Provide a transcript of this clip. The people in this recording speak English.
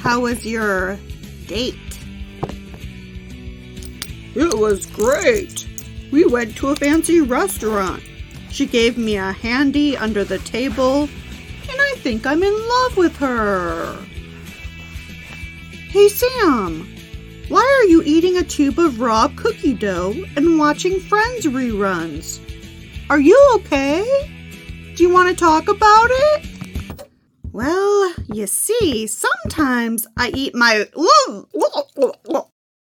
how was your date? It was great. We went to a fancy restaurant. She gave me a handy under the table, and I think I'm in love with her. Hey, Sam, why are you eating a tube of raw cookie dough and watching Friends reruns? Are you okay? Do you want to talk about it? Well, you see, sometimes I eat my